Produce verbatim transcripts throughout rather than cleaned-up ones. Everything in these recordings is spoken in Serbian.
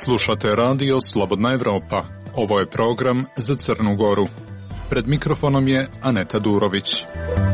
Slušate radio Slobodna Evropa. Ovo je program za Crnu Goru. Pred mikrofonom je Aneta Durović.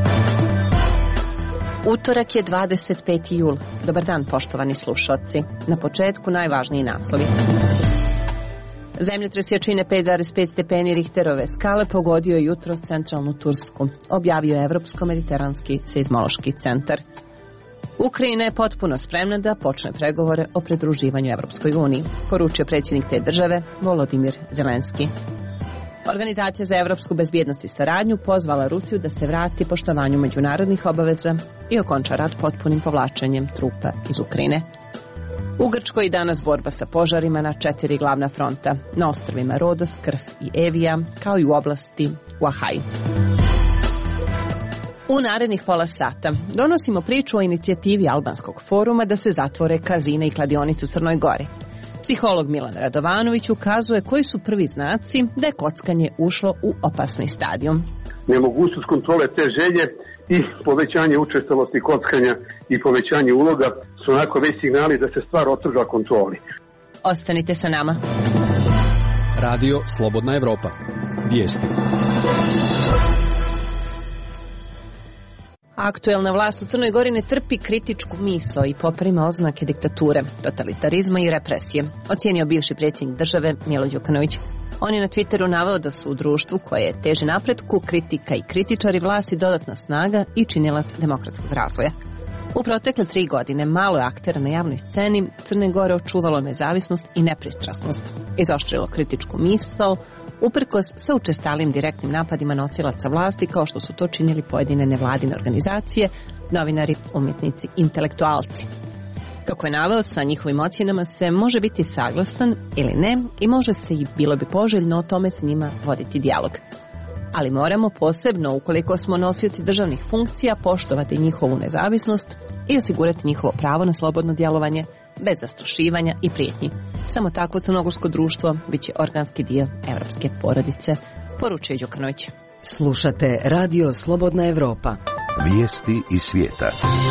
Utorak je dvadeset peti jul. Dobar dan, poštovani slušaoci. Na početku najvažniji naslovi. Zemljotres jačine pet zarez pet stepeni Richterove skale pogodio je jutros centralnu Tursku, objavio je Evropsko-mediteranski seizmološki centar. Ukrajina je potpuno spremna da počne pregovore o pridruživanju Evropskoj uniji, poručio predsjednik te države Volodimir Zelenski. Organizacija za evropsku bezbjednost i saradnju pozvala Rusiju da se vrati poštovanju međunarodnih obaveza i okonča rat potpunim povlačenjem trupa iz Ukrajine. U Grčkoj danas borba sa požarima na četiri glavna fronta, na ostrvima Rodos, Krf i Evija, kao i u oblasti Uahaj. U narednih pola sata donosimo priču o inicijativi Albanskog foruma da se zatvore kazine i kladionice u Crnoj Gori. Psiholog Milan Radovanović ukazuje koji su prvi znaci da je kockanje ušlo u opasni stadijum. Nemogućnost kontrole te želje i povećanje učestalosti kockanja i povećanje uloga su onako već signali da se stvar otrgla kontroli. Ostanite sa nama. Radio Slobodna Evropa. Vijesti. Aktuelna vlast u Crnoj Gori ne trpi kritičku misao i poprima oznake diktature, totalitarizma i represije, ocijenio bivši predsjednik države Milo Đukanović. On je na Twitteru naveo da su u društvu koje teži napretku kritika i kritičari vlasti dodatna snaga i činilac demokratskog razvoja. U protekle tri godine malo je aktera na javnoj sceni Crne Gore očuvalo nezavisnost i nepristrasnost, izoštrilo kritičku misao, uprkos sa učestalim direktnim napadima nosilaca vlasti kao što su to činili pojedine nevladine organizacije, novinari, umjetnici, intelektualci. Kako je naveo, sa njihovim ocjenama se može biti saglasan ili ne i može se i bilo bi poželjno o tome s njima voditi dijalog. Ali moramo posebno, ukoliko smo nosioci državnih funkcija, poštovati njihovu nezavisnost i osigurati njihovo pravo na slobodno djelovanje bez zastrašivanja i prijetnji. Samo tako crnogorsko društvo bit će organski dio evropske porodice, poručuje Đukanović. Slušate radio Slobodna Evropa. Vijesti iz svijeta.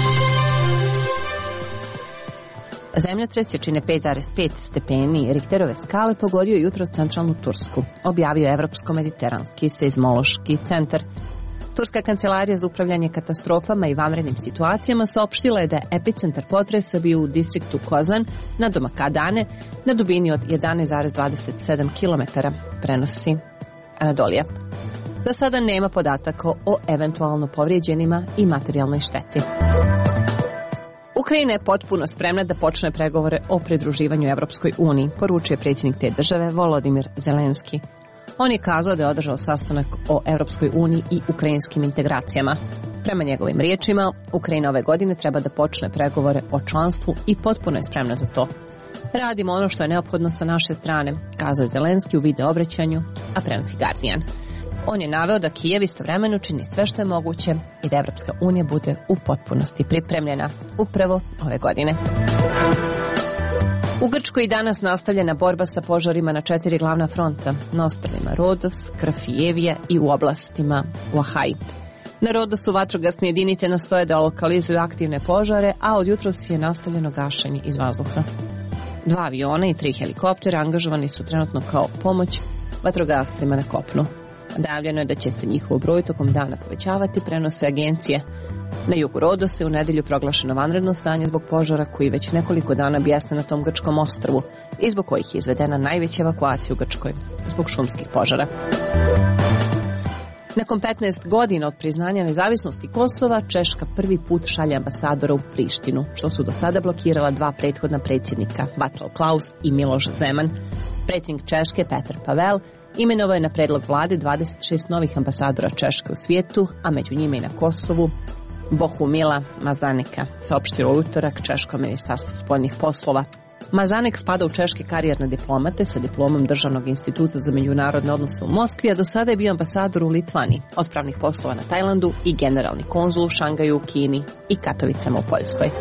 Zemljotres jačine pet zarez pet stepeni Richterove skale pogodio je jutros centralnu Tursku, objavio je Evropsko-mediteranski seizmološki centar. Turska kancelarija za upravljanje katastrofama i vanrednim situacijama saopštila je da je epicentar potresa bio u distriktu Kozan na Domakadane na dubini od jedanaest zarez dvadeset sedam kilometara, prenosi Anadolija. Za sada nema podataka o eventualno povrijeđenima i materijalnoj šteti. Ukrajina je potpuno spremna da počne pregovore o pridruživanju Evropskoj uniji, poručuje predsjednik te države Volodimir Zelenski. On je kazao da je održao sastanak o Evropskoj uniji i ukrajinskim integracijama. Prema njegovim riječima, Ukrajina ove godine treba da počne pregovore o članstvu i potpuno je spremna za to. Radimo ono što je neophodno sa naše strane, kazao je Zelenski u video obraćanju, a prenosi Guardian. On je naveo da Kijev istovremeno čini sve što je moguće i da Evropska unija bude u potpunosti pripremljena upravo ove godine. U Grčkoj danas nastavljena borba sa požarima na četiri glavna fronta, na ostrvima Rodos, Krf i Evija i u oblastima Uahaj. Na Rodosu vatrogasne jedinice nastoje da lokalizuju aktivne požare, a od jutros je nastavljeno gašenje iz vazduha. Dva aviona i tri helikoptera angažovani su trenutno kao pomoć vatrogascima na kopnu. Najavljeno je da će se njihov broj tokom dana povećavati, prenose agencije. Na jugu Rodose u nedjelju proglašeno vanredno stanje zbog požara koji već nekoliko dana bijesne na tom grčkom ostrvu i zbog kojih je izvedena najveća evakuacija u Grčkoj, zbog šumskih požara. Nakon petnaest godina od priznanja nezavisnosti Kosova, Češka prvi put šalje ambasadora u Prištinu, što su do sada blokirala dva prethodna predsjednika, Václav Klaus i Miloš Zeman. Predsjednik Češke, Petr Pavel, imenovao je na predlog vlade dvadeset šest novih ambasadora Češke u svijetu, a među njima i na Kosovu Bohumila Mazanika, saopštilo utorak Češko ministarstvo spoljnih poslova. Mazanek spada u češke karijerne diplomate sa diplomom Državnog instituta za međunarodne odnose u Moskvi, a do sada je bio ambasador u Litvaniji, otpravnih poslova na Tajlandu i generalni konzul u Šangaju u Kini i Katovicama u Poljskoj.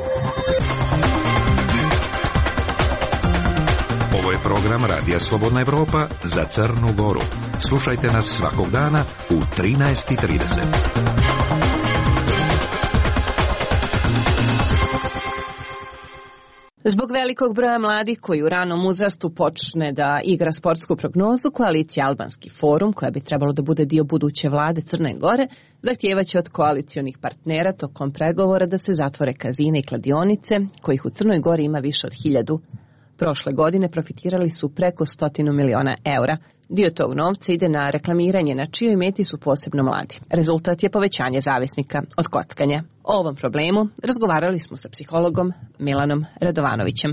Ovo je program Radija Slobodna Evropa za Crnu Goru. Slušajte nas svakog dana u trinaest i trideset. Zbog velikog broja mladih koji u ranom uzrastu počne da igra sportsku prognozu, koalicija Albanski forum, koja bi trebalo da bude dio buduće vlade Crne Gore, zahtijevaće od koalicionih partnera tokom pregovora da se zatvore kazine i kladionice, kojih u Crnoj Gori ima više od hiljadu. Prošle godine profitirali su preko stotinu miliona eura. Dio tog novca ide na reklamiranje, na čijoj meti su posebno mladi. Rezultat je povećanje zavisnika od kockanja. O ovom problemu razgovarali smo sa psihologom Milanom Radovanovićem.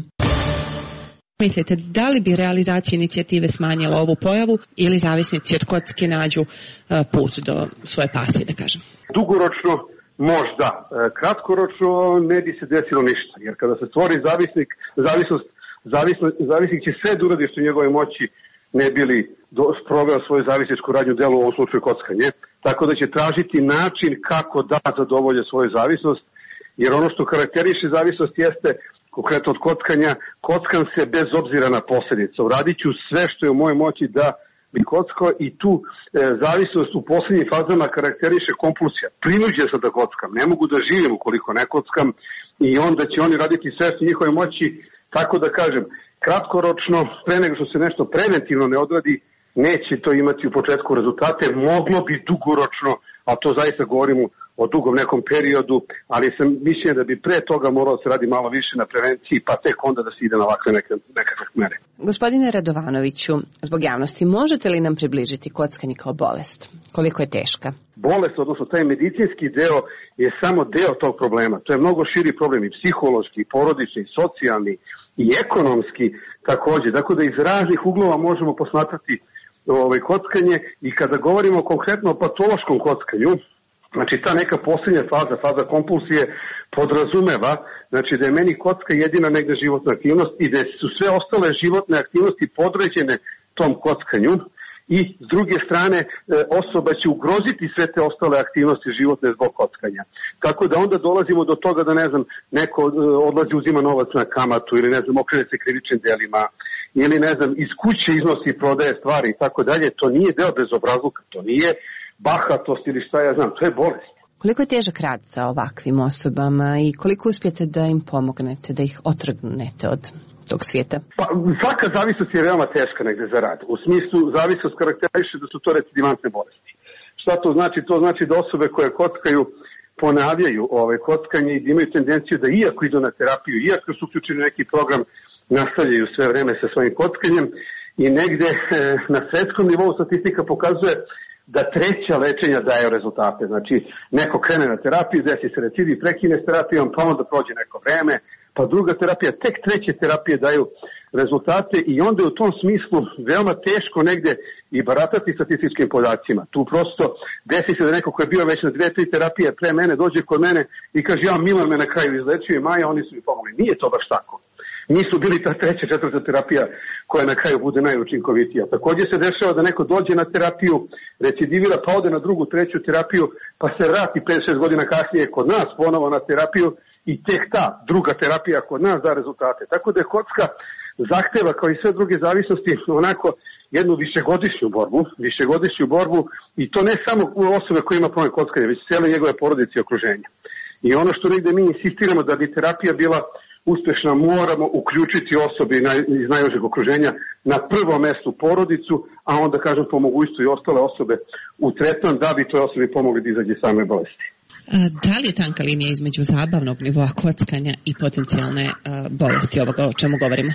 Mislite, da li bi realizacija inicijative smanjila ovu pojavu ili zavisnici od kocke nađu put do svoje pasije, da kažem? Dugoročno možda. Kratkoročno ne bi se desilo ništa. Jer kada se stvori zavisnik, zavisnost, zavisno, zavisnik će sve da uradi što u njegove moći ne bili sproveo svoju zavisničku radnju delu, u ovom slučaju kockanje. Tako da će tražiti način kako da zadovolje svoju zavisnost, jer ono što karakteriše zavisnost jeste, konkretno od kockanja, kockam se bez obzira na posljedice. Uradit ću sve što je u mojoj moći da bi kockao i tu e, zavisnost u posljednjim fazama karakteriše kompulsija. Prinuđen sam da kockam, ne mogu da živim ukoliko ne kockam i onda će oni raditi sve što u njihove moći, tako da kažem, kratkoročno, pre nego što se nešto preventivno ne odradi, neće to imati u početku rezultate, moglo bi dugoročno, a to zaista govorimo o dugom nekom periodu, ali sam mišljen da bi pre toga moralo se radi malo više na prevenciji, pa tek onda da se ide na ovakve neke, nekakve mere. Gospodine Radovanoviću, zbog javnosti, možete li nam približiti kockanje kao bolest? Koliko je teška? Bolest, odnosno taj medicinski deo, je samo deo tog problema. To je mnogo širi problem i psihološki, i porodični, i socijalni, i ekonomski također. Dakle, da iz raznih uglova možemo posmatrati ovaj, kockanje i kada govorimo konkretno o patološkom kockanju, znači ta neka posljednja faza, faza kompulsije podrazumeva, znači da je meni kocka jedina negde životna aktivnost i da su sve ostale životne aktivnosti podređene tom kockanju i s druge strane osoba će ugroziti sve te ostale aktivnosti životne zbog kockanja. Tako da onda dolazimo do toga da ne znam, neko odlazi uzima novac na kamatu ili ne znam, okrene se krivičnim delima ili ne znam, iz kuće iznosi i prodaje stvari i tako dalje. To nije deo bezobrazluka, to nije bahatost ili šta ja znam, to je bolest. Koliko je težak rad sa ovakvim osobama i koliko uspijete da im pomognete, da ih otrgnete od tog svijeta? Pa, svaka zavisnost je veoma teška negde za rad. U smislu zavisnost karakteriše da su to recidivantne bolesti. Šta to znači? To znači da osobe koje kockaju ponavljaju ove kockanje i da imaju tendenciju da iako idu na terapiju, iako su uključeni neki program, nastavljaju sve vreme sa svojim kockanjem i negde e, na svetskom nivou statistika pokazuje da treća lečenja daju rezultate. Znači, neko krene na terapiju, desi se recidiv, prekine s terapijom, pa onda prođe neko vreme, pa druga terapija, tek treće terapije daju rezultate i onda je u tom smislu veoma teško negde i baratati statističkim podacima. Tu prosto desi se da neko ko je bio već na dve, tri terapije pre mene, dođe kod mene i kaže ja Milan me na kraju izlečio i Maja, oni su mi pomogli. Nije to baš tako. Nisu bili ta treća, četvrta terapija koja na kraju bude najučinkovitija. Također se dešava da neko dođe na terapiju, recidivira, pa ode na drugu, treću terapiju, pa se vrati pet šest godina kasnije kod nas ponovo na terapiju i tek ta druga terapija kod nas da rezultate. Tako da je kocka zahteva kao i sve druge zavisnosti onako jednu višegodišnju borbu, višegodišnju borbu i to ne samo osobe koja ima problem kockanja, već cijele njegove porodice i okruženja. I ono što negde mi insistiramo da bi terapija bila uspješna, moramo uključiti osobe iz najužeg okruženja na prvom mjestu porodicu, a onda kažem po mogućstvu i ostale osobe u tretman da bi toj osobi pomogli da izađe same bolesti. Da li je tanka linija između zabavnog nivoa kockanja i potencijalne uh, bolesti ovoga o čemu govorimo?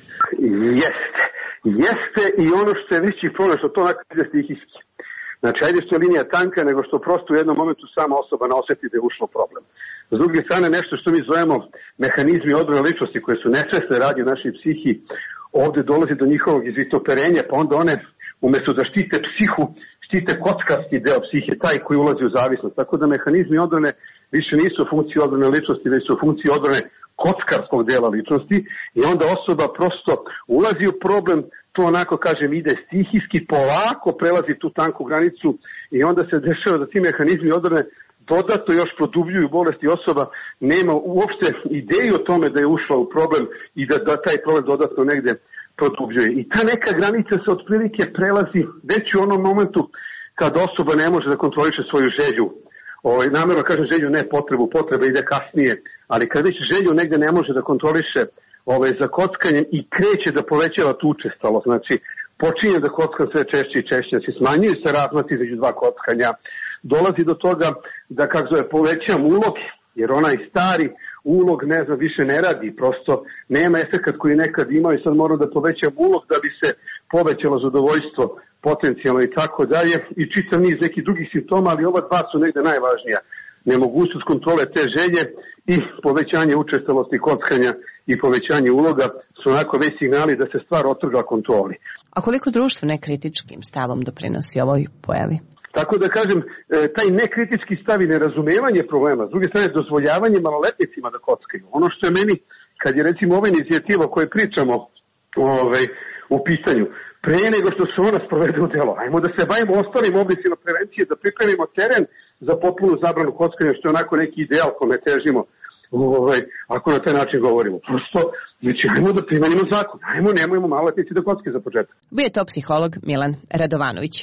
Jeste. Jeste i ono što je veći problem, što to onako ide stihijski. Znači, ajde što je linija tanka, nego što prosto u jednom momentu sama osoba ne osjeti da je ušlo problem. S druge strane, nešto što mi zovemo mehanizmi odbrane ličnosti koje su nesvesne radnje našoj psihi, ovdje dolazi do njihovog izvitoperenja, pa onda one, umjesto da štite psihu, štite kockarski deo psihe, taj koji ulazi u zavisnost. Tako da mehanizmi odbrane više nisu u funkciji odbrane ličnosti, već su u funkciji odbrane kockarskog dela ličnosti i onda osoba prosto ulazi u problem, to onako kažem ide stihijski, polako prelazi tu tanku granicu i onda se dešava da ti mehanizmi odbrane dodatno još produbljuju bolesti, osoba nema uopšte ideju o tome da je ušla u problem i da, da taj problem dodatno negde produbljuje. I ta neka granica se otprilike prelazi već u onom momentu kad osoba ne može da kontroliše svoju želju. Ovaj, namjerno kažem želju, ne potrebu, potreba ide kasnije, ali kad već želju negde ne može da kontroliše, ovaj, za kockanjem i kreće da povećava tu učestalost. Znači, počinje da kocka sve češće i češće, znači smanjuju se razmaci između dva kockanja, dolazi do toga da, kako zove, povećam ulog, jer onaj stari ulog, ne znam, više ne radi, prosto nema efekat koji nekad imao i sad moram da povećam ulog da bi se povećalo zadovoljstvo potencijalno i tako dalje i čitav niz nekih drugih simptoma, ali ova dva su negde najvažnija. Nemogućnost kontrole te želje i povećanje učestalosti kockanja i povećanje uloga su onako već signali da se stvar otrgla kontroli. A koliko društvo nekritičkim stavom doprinosi ovoj pojavi? Tako da kažem, taj nekritički stav i nerazumevanje problema, s druge strane dozvoljavanje maloletnicima da kockaju. Ono što je meni, kad je recimo ova inicijativa o kojoj pričamo ovaj, u pitanju, pre nego što se ona sprovede u delo, ajmo da se bavimo ostalim oblicima prevencije, da pripremimo teren za potpunu zabranu kockanja, što je onako neki ideal kome težimo, ovaj, ako na taj način govorimo. Prosto, znači, ajmo da primenimo zakon, ajmo, nemojmo maloletnici da kockaju za početak. Bio je to psiholog Milan Radovanović.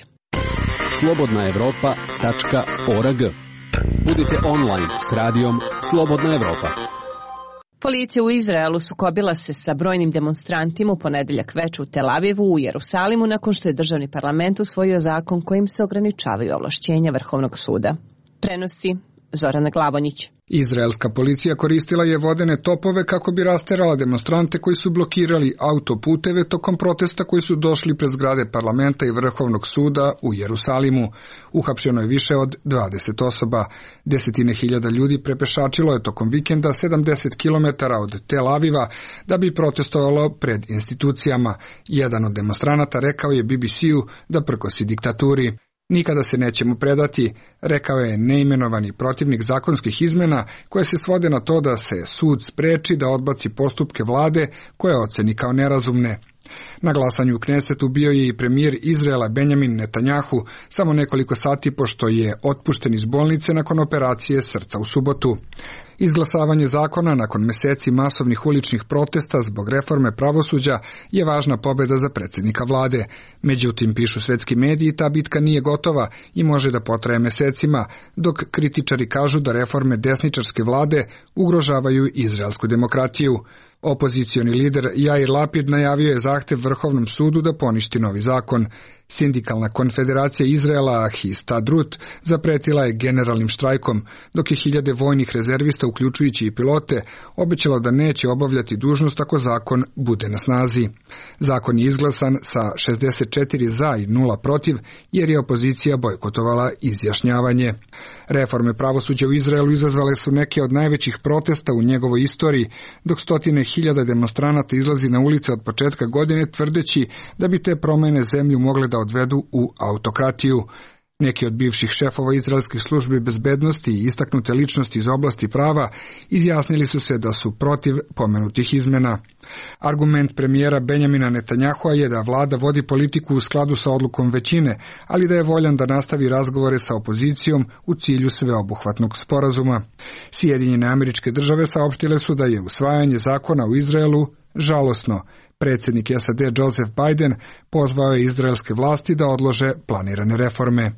slobodna evropa tačka org. Budite online s radijom Slobodna Evropa. Policija u Izraelu sukobila se sa brojnim demonstrantima u ponedeljak veče u Tel Avivu u Jerusalimu nakon što je državni parlament usvojio zakon kojim se ograničavaju ovlašćenja Vrhovnog suda. Prenosi Zorana Glavonjić. Izraelska policija koristila je vodene topove kako bi rasterala demonstrante koji su blokirali autoputeve tokom protesta koji su došli pred zgrade parlamenta i Vrhovnog suda u Jerusalimu. Uhapšeno je više od dvadeset osoba. Desetine hiljada ljudi prepešačilo je tokom vikenda sedamdeset kilometara od Tel Aviva da bi protestovalo pred institucijama. Jedan od demonstranata rekao je B B C-u da prkosi diktaturi. Nikada se nećemo predati, rekao je neimenovani protivnik zakonskih izmena koje se svode na to da se sud spreči da odbaci postupke vlade koje oceni kao nerazumne. Na glasanju u Knesetu bio je i premijer Izraela Benjamin Netanjahu samo nekoliko sati pošto je otpušten iz bolnice nakon operacije srca u subotu. Izglasavanje zakona nakon meseci masovnih uličnih protesta zbog reforme pravosuđa je važna pobjeda za predsjednika vlade. Međutim, pišu svetski mediji, ta bitka nije gotova i može da potraje mesecima, dok kritičari kažu da reforme desničarske vlade ugrožavaju izraelsku demokratiju. Opozicioni lider Jair Lapid najavio je zahtev Vrhovnom sudu da poništi novi zakon. Sindikalna konfederacija Izraela Histadrut zapretila je generalnim štrajkom, dok je hiljade vojnih rezervista, uključujući i pilote, obećalo da neće obavljati dužnost ako zakon bude na snazi. Zakon je izglasan sa šezdeset četiri za i nula protiv, jer je opozicija bojkotovala izjašnjavanje. Reforme pravosuđa u Izraelu izazvale su neke od najvećih protesta u njegovoj istoriji, dok stotine hiljada demonstranata izlazi na ulice od početka godine tvrdeći da bi te promjene zemlju mogle da odvedu u autokratiju. Neki od bivših šefova izraelskih službi bezbednosti i istaknute ličnosti iz oblasti prava izjasnili su se da su protiv pomenutih izmena. Argument premijera Benjamina Netanjahua je da vlada vodi politiku u skladu sa odlukom većine, ali da je voljan da nastavi razgovore sa opozicijom u cilju sveobuhvatnog sporazuma. Sjedinjene Američke Države saopštile su da je usvajanje zakona u Izraelu žalosno. Predsjednik S A D Joseph Biden pozvao je izraelske vlasti da odlože planirane reforme.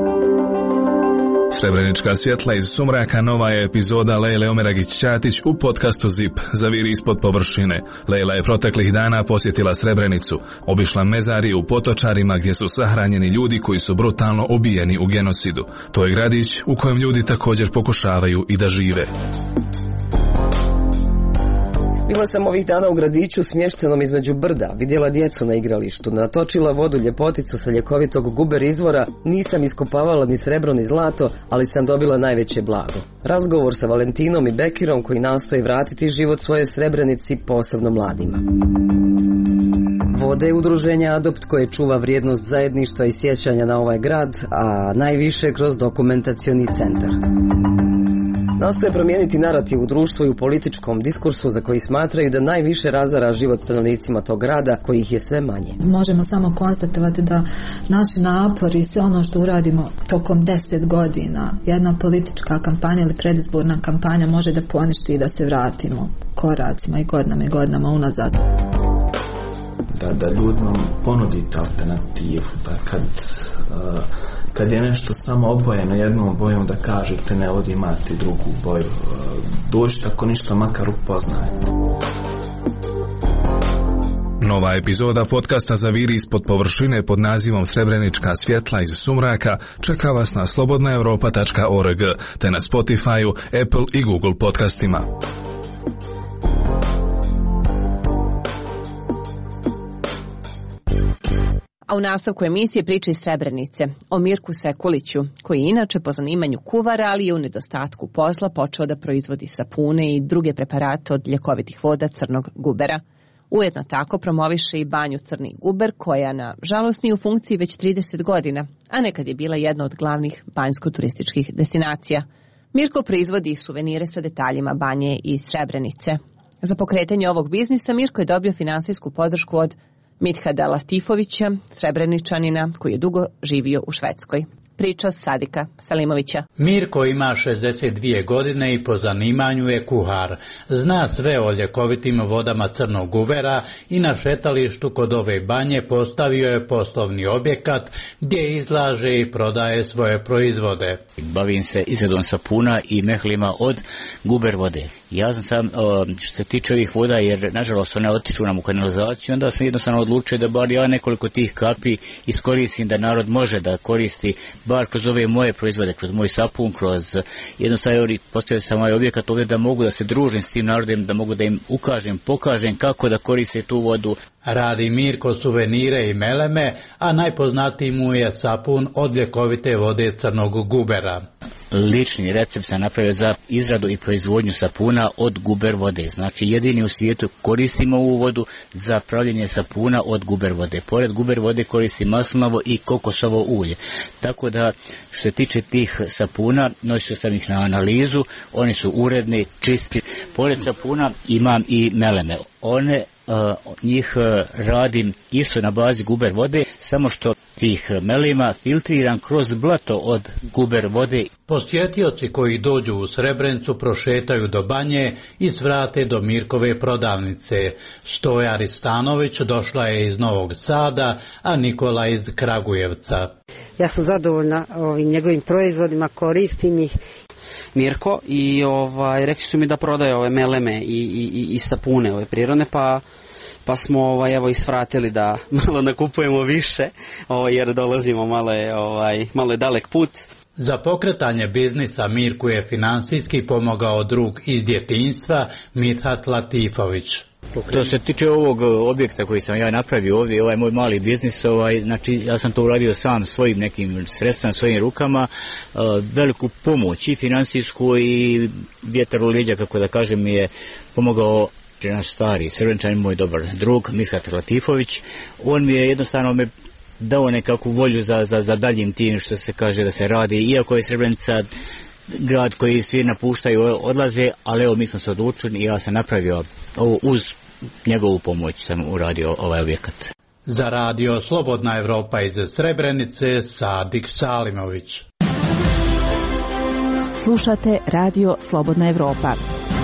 Srebrenička svjetla iz sumraka nova je epizoda Lejle Omeragić-Ćatić u podcastu Zip Zaviri ispod površine. Lejla je proteklih dana posjetila Srebrenicu, obišla mezarije u Potočarima gdje su sahranjeni ljudi koji su brutalno ubijeni u genocidu. To je gradić u kojem ljudi također pokušavaju i da žive. Bila sam ovih dana u gradiću smještenom između brda, vidjela djecu na igralištu, natočila vodu ljepoticu sa ljekovitog guber izvora, nisam iskopavala ni srebro ni zlato, ali sam dobila najveće blago. Razgovor sa Valentinom i Bekirom koji nastoji vratiti život svojoj Srebrenici, posebno mladima. Vode je udruženje Adopt koje čuva vrijednost zajedništva i sjećanja na ovaj grad, a najviše kroz dokumentacioni centar. Nastoje promijeniti narativ u društvu i u političkom diskursu za koji smatraju da najviše razara život stanovnicima tog grada, kojih je sve manje. Možemo samo konstatovati da naši napori i sve ono što uradimo tokom deset godina, jedna politička kampanja ili predizborna kampanja može da poništi i da se vratimo koracima i godinama i godinama unazad. Da, da ljudima ponudite alternativu, da kad... Uh, Kad je nešto samo obojeno jednom bojom da kažete ne ovdje imate drugu boju. Dođite ako ništa makar upoznajete. Nova epizoda podcasta Zaviri ispod površine pod nazivom Srebrenička svjetla iz sumraka čeka vas na slobodna europa tačka org te na Spotify-u, Apple i Google podcastima. A u nastavku emisije priče iz Srebrenice o Mirku Sekuliću, koji je inače po zanimanju kuvar, ali je u nedostatku posla počeo da proizvodi sapune i druge preparate od ljekovitih voda crnog gubera. Ujedno tako promoviše i banju Crni guber, koja na žalost nije u funkciji već trideset godina, a nekad je bila jedna od glavnih banjsko-turističkih destinacija. Mirko proizvodi suvenire sa detaljima banje i Srebrenice. Za pokretanje ovog biznisa Mirko je dobio finansijsku podršku od Midhada Latifovića, Srebreničanina koji je dugo živio u Švedskoj. Priča Sadika Salimovića. Mirko ima šezdeset dvije godine i po zanimanju je kuhar. Zna sve o ljekovitim vodama crnog gubera i na šetalištu kod ove banje postavio je poslovni objekat gdje izlaže i prodaje svoje proizvode. Bavim se izradom sapuna i mehlima od guber vode. Ja sam sam, što se tiče ovih voda, jer nažalost one otiču nam u kanalizaciju, onda sam jednostavno odlučio da bar ja nekoliko tih kapi iskoristim, da narod može da koristi bar kroz ove moje proizvode, kroz moj sapun, kroz jednostavno postavio sam ovaj objekat ovdje da mogu da se družim s tim narodom, da mogu da im ukažem, pokažem kako da koriste tu vodu. Radi Mirko suvenire i meleme, a najpoznatiji mu je sapun od ljekovite vode crnog gubera. Lični recept sam napravio za izradu i proizvodnju sapuna od guber vode. Znači jedini u svijetu koristimo ovu vodu za pravljenje sapuna od guber vode. Pored guber vode koristim maslinovo i kokosovo ulje. Tako da što se tiče tih sapuna, nosio sam ih na analizu, oni su uredni, čisti. Pored sapuna imam i meleme. One Uh, njih uh, radim isto na bazi guber vode, samo što tih melima filtriram kroz blato od guber vode. Posjetioci koji dođu u Srebrenicu prošetaju do banje i svrate do Mirkove prodavnice. Stoja Ristanović došla je iz Novog Sada, a Nikola iz Kragujevca. Ja sam zadovoljna ovim njegovim proizvodima, koristim ih. Mirko i ovaj, rekli su mi da prodaje ove meleme i, i, i sapune ove prirodne, pa, pa smo ovaj, evo isvratili da malo nakupujemo više, ovaj, jer dolazimo malo je, ovaj, malo je dalek put. Za pokretanje biznisa Mirku je finansijski pomogao drug iz djetinjstva Midhat Latifović. To se tiče ovog objekta koji sam ja napravio ovdje, ovaj moj mali biznis, ovaj, znači ja sam to uradio sam svojim nekim sredstvima, svojim rukama, uh, veliku pomoć i finansijsku i vjetar u leđa, kako da kažem, mi je pomogao naš stari Srebreničanin, moj dobar drug Midhat Latifović. On mi je jednostavno me dao nekakvu volju za, za, za daljim tim što se kaže da se radi, iako je Srebrenica grad koji svi napuštaju, odlaze, ali evo mi smo se odlučili i ja sam napravio ovo uz njegovu pomoć sam uradio ovaj objekat. Za radio Slobodna Evropa iz Srebrenice, Sadik Salimović. Slušate radio Slobodna Evropa.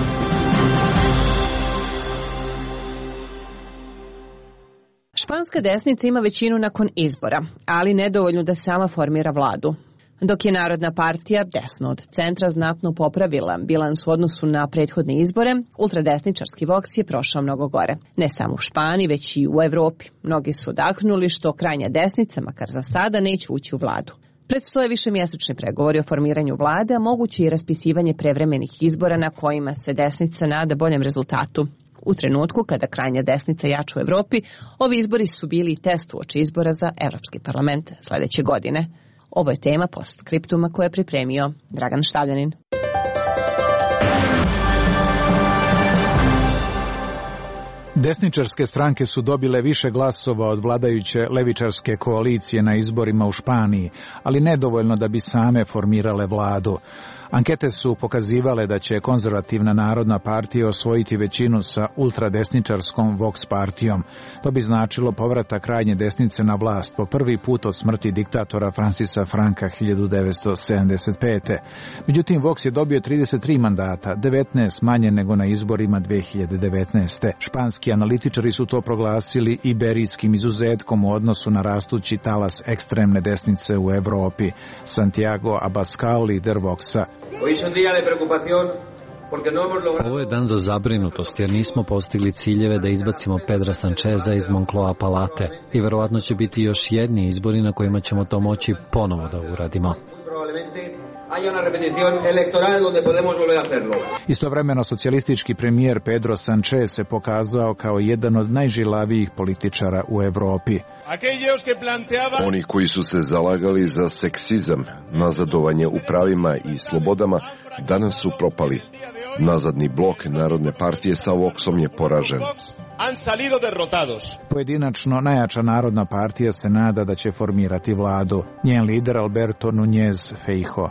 Španska desnica ima većinu nakon izbora, ali nedovoljno da sama formira vladu. Dok je Narodna partija, desno od centra, znatno popravila bilans u odnosu na prethodne izbore, ultradesničarski Vox je prošao mnogo gore. Ne samo u Španiji, već i u Evropi. Mnogi su odahnuli što krajnja desnica, makar za sada, neće ući u vladu. Predstoje višemjesečni pregovori o formiranju vlade, a moguće i raspisivanje prevremenih izbora na kojima se desnica nada boljem rezultatu. U trenutku kada krajnja desnica jača u Evropi, ovi izbori su bili i test uoči izbora za Evropski parlament sledeće godine. Ovo je tema postskriptuma koje je pripremio Dragan Štavljanin. Desničarske stranke su dobile više glasova od vladajuće levičarske koalicije na izborima u Španiji, ali nedovoljno da bi same formirale vladu. Ankete su pokazivale da će konzervativna Narodna partija osvojiti većinu sa ultradesničarskom Vox partijom. To bi značilo povratak krajnje desnice na vlast po prvi put od smrti diktatora Francisa Franka hiljadu devetsto sedamdeset pete. Međutim, Vox je dobio trideset tri mandata, devetnaest manje nego na izborima dve hiljade devetnaeste. Španski analitičari su to proglasili iberijskim izuzetkom u odnosu na rastući talas ekstremne desnice u Evropi. Santiago Abascal, lider Voxa. Hoy es un día de preocupación Ovo je dan za zabrinutost jer nismo postigli ciljeve da izbacimo Pedra Sancheza iz Moncloa palate i verovatno će biti još jedni izbori na kojima ćemo to moći ponovo da uradimo. Istovremeno socijalistički premijer Pedro Sanchez se pokazao kao jedan od najžilavijih političara u Evropi. Oni koji su se zalagali za seksizam, nazadovanje u pravima i slobodama, danas su propali. Nazadni blok Narodne partije sa Voxom je poražen. Pojedinačno najjača Narodna partija se nada da će formirati vladu. Njen lider Alberto Núñez Feijóo.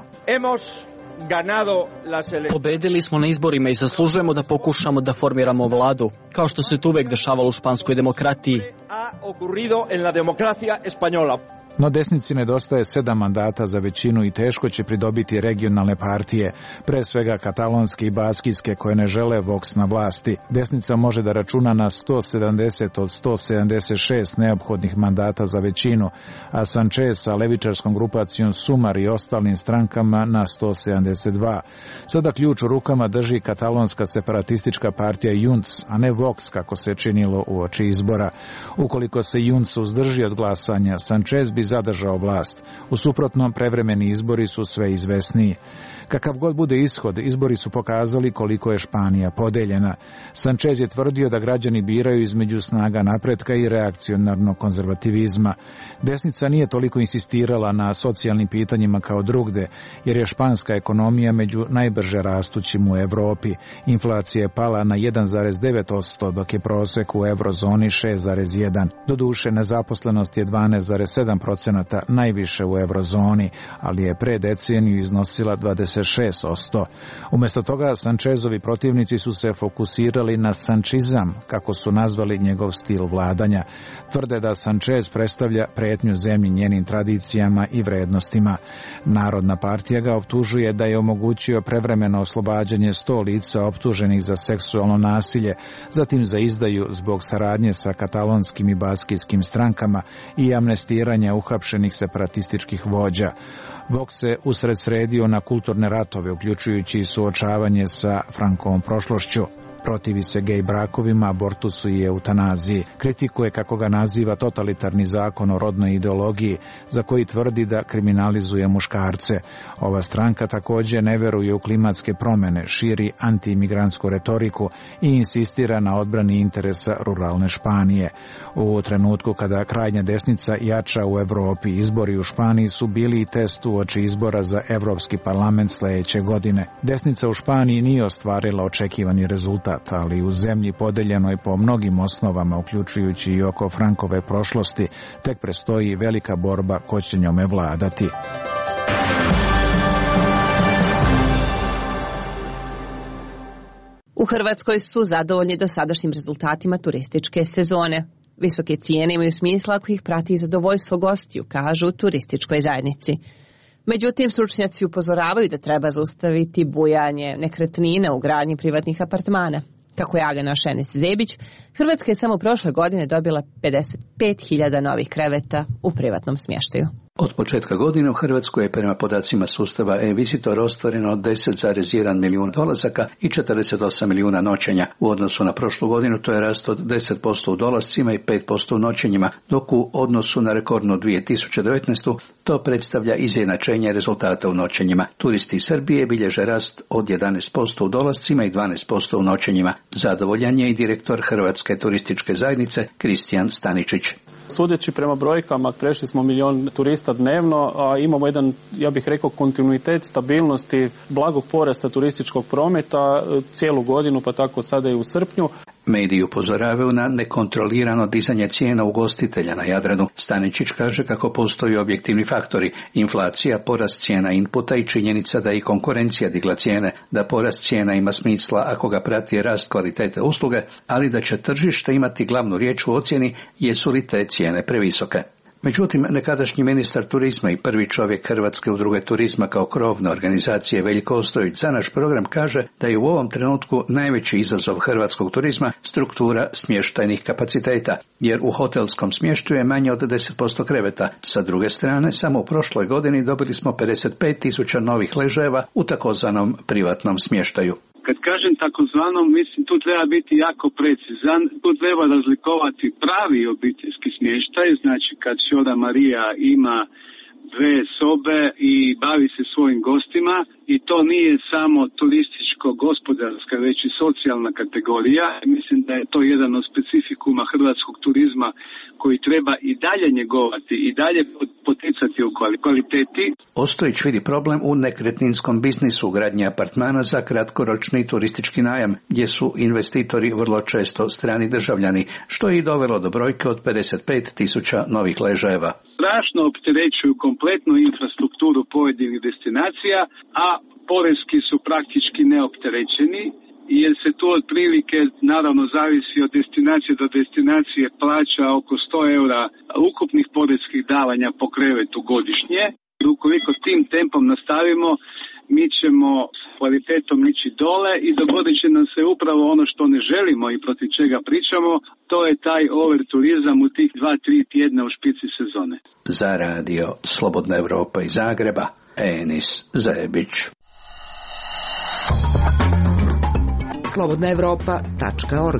Pobedili smo na izborima i zaslužujemo da pokušamo da formiramo vladu, kao što se to uvek dešavalo u španskoj demokratiji. No desnici nedostaje sedam mandata za većinu i teško će pridobiti regionalne partije, pre svega katalonske i baskijske koje ne žele Vox na vlasti. Desnica može da računa na sto sedamdeset od sto sedamdeset šest neophodnih mandata za većinu, a Sanchez sa levičarskom grupacijom Sumar i ostalim strankama na sto sedamdeset dva. Sada ključ u rukama drži katalonska separatistička partija Junts, a ne Vox kako se činilo uoči izbora. Ukoliko se Junts uzdrži od glasanja, Sanchez bi zadržao vlast. U suprotnom, prevremeni izbori su sve izvesniji. Kakav god bude ishod, izbori su pokazali koliko je Španija podeljena. Sanchez je tvrdio da građani biraju između snaga napretka i reakcionarnog konzervativizma. Desnica nije toliko insistirala na socijalnim pitanjima kao drugde, jer je španska ekonomija među najbrže rastućim u Evropi. Inflacija je pala na jedan zarez devet posto, dok je prosek u eurozoni šest zarez jedan. Doduše, nezaposlenost je dvanaest zarez sedam procenata, najviše u eurozoni, ali je pre deceniju iznosila dvadeset šest posto. Umjesto toga, Sanchezovi protivnici su se fokusirali na sančizam, kako su nazvali njegov stil vladanja. Tvrde da Sanchez predstavlja pretnju zemlji njenim tradicijama i vrednostima. Narodna partija ga optužuje da je omogućio prevremeno oslobađanje sto lica optuženih za seksualno nasilje, zatim za izdaju zbog saradnje sa katalonskim i baskijskim strankama i amnestiranja uhapšenih separatističkih vođa. Vox se usred sredio na kulturne ratove, uključujući i suočavanje sa Frankovom prošlošću. Protivi se gej brakovima, abortusu i eutanaziji. Kritikuje, kako ga naziva, totalitarni zakon o rodnoj ideologiji, za koji tvrdi da kriminalizuje muškarce. Ova stranka također ne veruje u klimatske promjene, širi antiimigrantsku retoriku i insistira na odbrani interesa ruralne Španije. U trenutku kada krajnja desnica jača u Evropi, izbori u Španiji su bili i test uoči izbora za Evropski parlament sljedeće godine. Desnica u Španiji nije ostvarila očekivani rezultat, ali u zemlji podeljenoj po mnogim osnovama, uključujući i oko Frankove prošlosti, tek prestoji velika borba ko će njome vladati. U Hrvatskoj su zadovoljni dosadašnjim rezultatima turističke sezone. Visoke cijene imaju smisla ako ih prati i zadovoljstvo gostiju, kažu u turističkoj zajednici. Međutim, stručnjaci upozoravaju da treba zaustaviti bujanje nekretnina u gradnji privatnih apartmana. Kako javlja naš Enis Zebić, Hrvatska je samo prošle godine dobila pedeset pet hiljada novih kreveta u privatnom smještaju. Od početka godine u Hrvatskoj je prema podacima sustava e-Visitor ostvareno deset zarez jedan milijun dolazaka i četrdeset osam milijuna noćenja. U odnosu na prošlu godinu to je rast od deset posto u dolascima i pet posto u noćenjima, dok u odnosu na rekordnu dvije tisuće devetnaestu to predstavlja izjednačenje rezultata u noćenjima. Turisti iz Srbije bilježe rast od jedanaest posto u dolascima i dvanaest posto u noćenjima. Zadovoljan je i direktor Hrvatske turističke zajednice Kristijan Staničić. Sudeći prema brojkama, prešli smo milion turista dnevno, a imamo jedan, ja bih rekao, kontinuitet stabilnosti, blagog porasta turističkog prometa cijelu godinu, pa tako sada i u srpnju. Mediji upozoravaju na nekontrolirano dizanje cijena ugostitelja na Jadranu. Staničić kaže kako postoji objektivni faktori, inflacija, porast cijena inputa i činjenica da i konkurencija digla cijene, da porast cijena ima smisla ako ga prati rast kvalitete usluge, ali da će tržište imati glavnu riječ u ocjeni jesu li te cijene previsoke. Međutim, nekadašnji ministar turizma i prvi čovjek Hrvatske udruge turizma kao krovne organizacije Veljko Ostojić za naš program kaže da je u ovom trenutku najveći izazov hrvatskog turizma struktura smještajnih kapaciteta, jer u hotelskom smještaju je manje od deset posto kreveta. Sa druge strane, samo u prošloj godini dobili smo pedeset pet tisuća novih ležajeva u takozvanom privatnom smještaju. Kad kažem takozvanom, mislim, tu treba biti jako precizan, tu treba razlikovati pravi obiteljski smještaj, znači kad Šoda Marija ima dve sobe i bavi se svojim gostima i to nije samo turističko-gospodarska, već i socijalna kategorija. Mislim da je to jedan od specifikuma hrvatskog turizma koji treba i dalje njegovati i dalje poticati u kvaliteti. Ostojić vidi problem u nekretninskom biznisu gradnje apartmana za kratkoročni turistički najam, gdje su investitori vrlo često strani državljani, što je i dovelo do brojke od pedeset pet tisuća novih ležajeva. Strašno opterećuju kompletnu infrastrukturu pojedinih destinacija, a porezki su praktički neopterećeni, jer se tu otprilike, naravno zavisi od destinacije do destinacije, plaća oko sto eura ukupnih porezkih davanja po krevetu godišnje. Ukoliko tim tempom nastavimo, mi ćemo s kvalitetom ići dole i dogodit će nam se upravo ono što ne želimo i protiv čega pričamo, to je taj over turizam u tih dva, tri tjedna u špici sezone. Za radio Slobodna Evropa iz Zagreba, Enis Zajebić. slobodna evropa tačka org.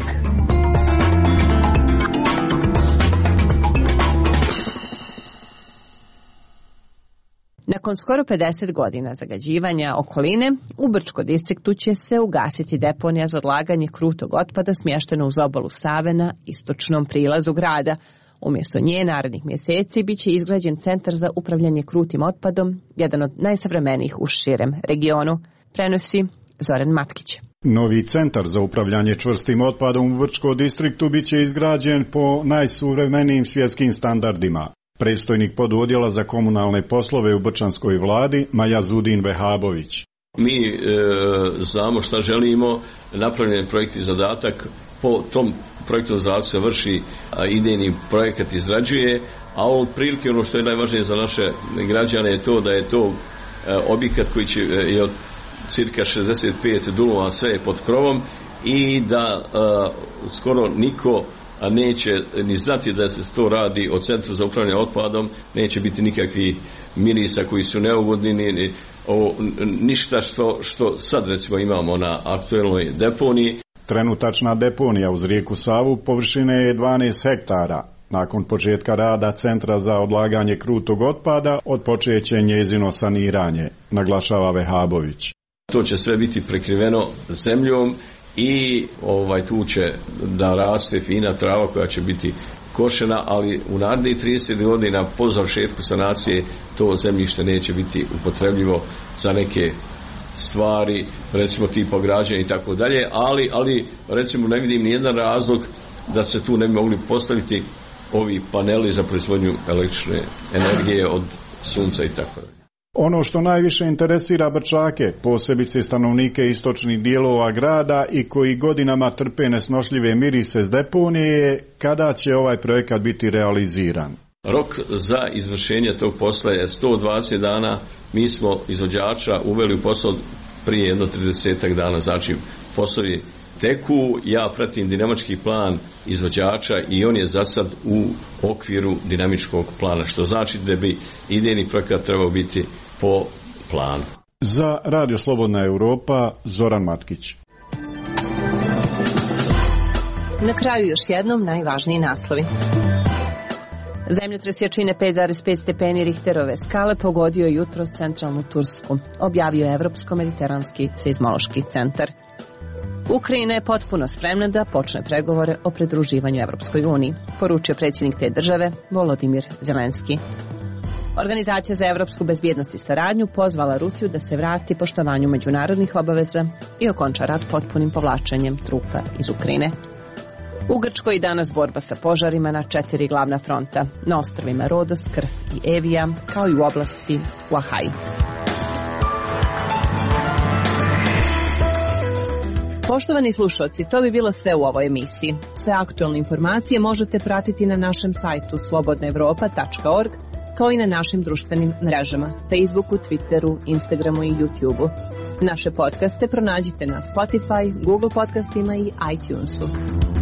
Nakon skoro pedeset godina zagađivanja okoline, u Brčko distriktu će se ugasiti deponija za odlaganje krutog otpada smještena uz obalu Save na istočnom prilazu grada. Umjesto nje narednih mjeseci bit će izgrađen centar za upravljanje krutim otpadom, jedan od najsavremenijih u širem regionu, prenosi Zoran Matkić. Novi centar za upravljanje čvrstim otpadom u Brčko distriktu bit će izgrađen po najsuvremenijim svjetskim standardima. Predstojnik pododjela za komunalne poslove u brčanskoj vladi Majazudin Vehabović. Mi e, znamo šta želimo, napravljen je projekt i zadatak, po tom projektnom zadatku se vrši a, idejni projekat izrađuje, a od prilike ono što je najvažnije za naše građane je to da je to e, objekat koji će, je od cirka šezdeset pet dulova, sve je pod krovom i da a, skoro niko a neće ni znati da se to radi o centru za upravljanje otpadom, neće biti nikakvih mirisa koji su neugodni, ni, ni, o, ništa što, što sad recimo imamo na aktuelnoj deponiji. Trenutačna deponija uz rijeku Savu površine je dvanaest hektara. Nakon početka rada centra za odlaganje krutog otpada odpočeće njezino saniranje, naglašava Vehabović. To će sve biti prekriveno zemljom i ovaj tu će da raste fina trava koja će biti košena, ali u narednih trideset godina po završetku sanacije to zemljište neće biti upotrebljivo za neke stvari, recimo tipa građenja i tako dalje, ali ali recimo ne vidim ni jedan razlog da se tu ne bi mogli postaviti ovi paneli za proizvodnju električne energije od sunca i tako dalje. Ono što najviše interesira Brčake, posebice stanovnike istočnih dijelova grada i koji godinama trpe nesnošljive mirise s deponije, je kada će ovaj projekat biti realiziran. Rok za izvršenje tog posla je sto dvadeset dana. Mi smo izvođača uveli u posao prije jedno tridesetak dana, znači poslovi teku, ja pratim dinamički plan izvođača i on je za sad u okviru dinamičkog plana, što znači da bi idejni projekat trebao biti po planu. Za Radio Slobodna Evropa, Zoran Matkić. Na kraju još jednom najvažniji naslovi. Zemljotres jačine pet zarez pet stepeni Richterove skale pogodio jutros centralnu Tursku, objavio je Evropsko-mediteranski seizmološki centar. Ukrajina je potpuno spremna da počne pregovore o pridruživanju Evropskoj uniji, poručio predsjednik te države Volodimir Zelenski. Organizacija za evropsku bezbjednost i saradnju pozvala Rusiju da se vrati poštovanju međunarodnih obaveza i okonča rat potpunim povlačenjem trupa iz Ukrajine. U Grčkoj i danas borba sa požarima na četiri glavna fronta, na ostrvima Rodos, Krf i Evija, kao i u oblasti Uahaj. Poštovani slušalci, to bi bilo sve u ovoj emisiji. Sve aktualne informacije možete pratiti na našem sajtu slobodna evropa tačka org, kao i na našim društvenim mrežama, Facebooku, Twitteru, Instagramu i YouTubeu. Naše podcaste pronađite na Spotify, Google podcastima i iTunesu.